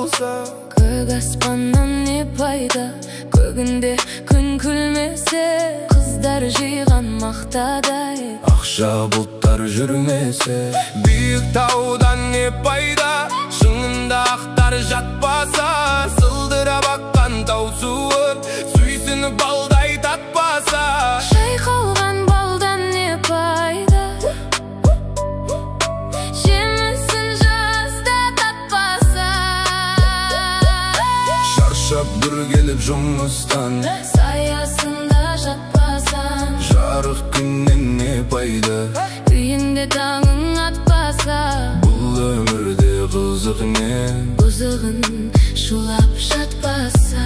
болса. Көк аспаннан не пайда, көгінде күн күлмесе, қыздар жиған мақтадай Ақша бұлттар жүрмесе. Биік таудан не пайда, шыңында ақтар жатпаса. Сылдырап аққан тау суын сүйсініп балдай татпаса. Шайқалған балдан не пайда, жемісін жазда татпаса. Шаршап бір келіп жұмыстан, саясында жатпасан. жарық күннен не пайда, үйінде таңың атпаса. бұл өмірде қызық не, бұзығын шулап жатпаса.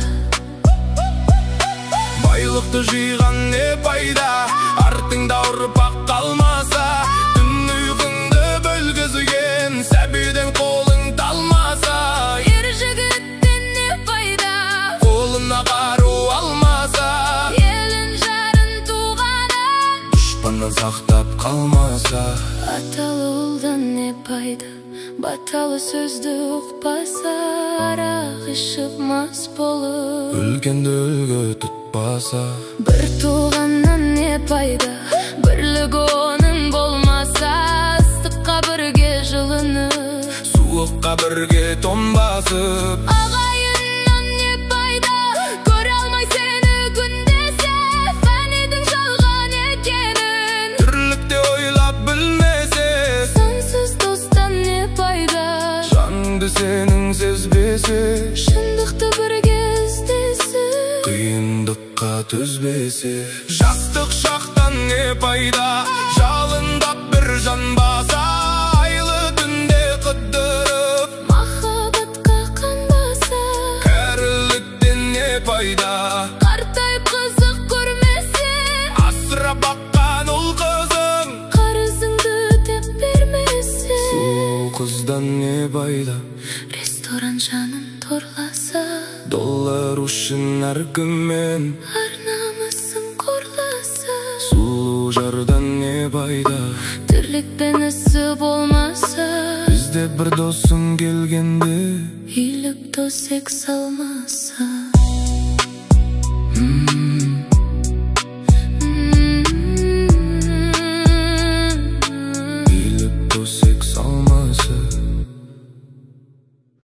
байлықты жиған не пайда, артыңда ұрпақ қалмаса. Түн ұйқыңды бөлгізген сәбиден қолың талмаса. Ер жігіттен не пайда, Қолына қару алмаса. елін жарын туғанын Дұшпаннан сақтап қалмаса. аталы ұлдан не пайда, баталы сөзді ұқпаса. Арақ ішіп мас болып Үлкенді үлгі тұтпаса. бір туғаннан не пайда, бірлік оның болмаса. Ыстыққа бірге жылынып, Суыққа бірге тоңбасып. ағайыннан не пайда, көре алмай сені күндесе. Фәнидің жалған екенін Тірлікте ойлап білмесе. сансыз достан не пайда, Жаныңды сенің сезбесе. шындықты бірге іздесе. Қиындыққа төзбесе. Жастық шақтан не пайда, жалындап бір жан баса. Айлы түнде қыдырып, Махаббатқа қанбаса. кәріліктен не пайда, Қартайып қызық көрмесе. асырап баққан ұл қызың, Қарызыңды деп бермесе. сұлу қыздан не пайда, Ресторан жанын торласа. доллар үшін әркіммен ар намысын қорласа. сұлу жардан не пайда, Тірлікпен ісі болмаса. бізде бір досың келгенде Үйлік төсек салмаса.